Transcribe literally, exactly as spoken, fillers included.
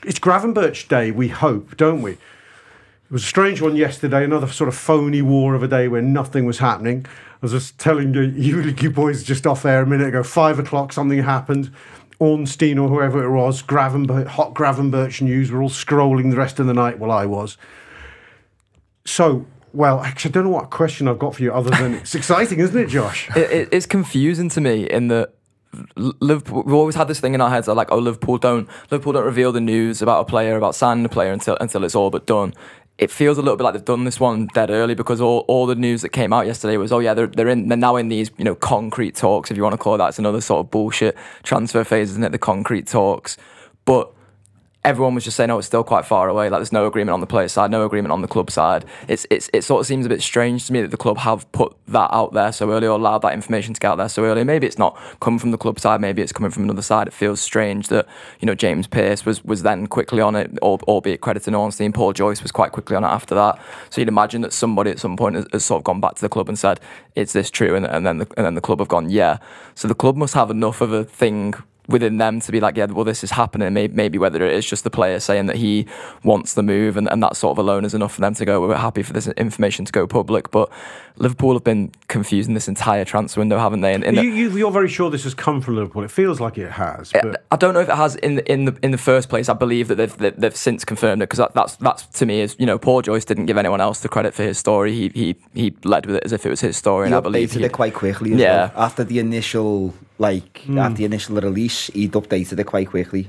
it's Gravenberch Day, we hope, don't we? It was a strange one yesterday, another sort of phony war of a day where nothing was happening. I was just telling you, you, you boys just off air a minute ago, five o'clock, something happened. Ornstein or whoever it was, Gravenberch, hot Gravenberch news, we're all scrolling the rest of the night. Well, I was. So, well, actually, I don't know what question I've got for you other than it's exciting, isn't it, Josh? It, it, it's confusing to me in that Liverpool, we've always had this thing in our heads that like, oh, Liverpool don't Liverpool don't reveal the news about a player, about signing a player until until it's all but done. It feels a little bit like they've done this one dead early because all, all the news that came out yesterday was, oh yeah, they're they're in they're now in these, you know, concrete talks, if you want to call it that. It's another sort of bullshit transfer phase, isn't it? The concrete talks. But everyone was just saying, oh, it's still quite far away. Like, there's no agreement on the player side, no agreement on the club side. It's it's it sort of seems a bit strange to me that the club have put that out there so early or allowed that information to get out there so early. Maybe it's not coming from the club side, maybe it's coming from another side. It feels strange that, you know, James Pearce was was then quickly on it, albeit crediting Ornstein. Paul Joyce was quite quickly on it after that. So you'd imagine that somebody at some point has, has sort of gone back to the club and said, is this true? And, and then the, and then the club have gone, yeah. So the club must have enough of a thing within them to be like, yeah, well, this is happening. Maybe, maybe whether it is just the player saying that he wants the move and, and that sort of alone is enough for them to go, we're happy for this information to go public. But Liverpool have been confusing this entire transfer window, haven't they? In, in you, you, you're very sure this has come from Liverpool. It feels like it has. But I don't know if it has in the, in the in the first place. I believe that they've they've, they've since confirmed it because that, that's that's to me is, you know, Paul Joyce didn't give anyone else the credit for his story. He he he led with it as if it was his story, and he I believe updated he it quite quickly. As yeah, well. After the initial like mm. at the initial release, he'd updated it quite quickly.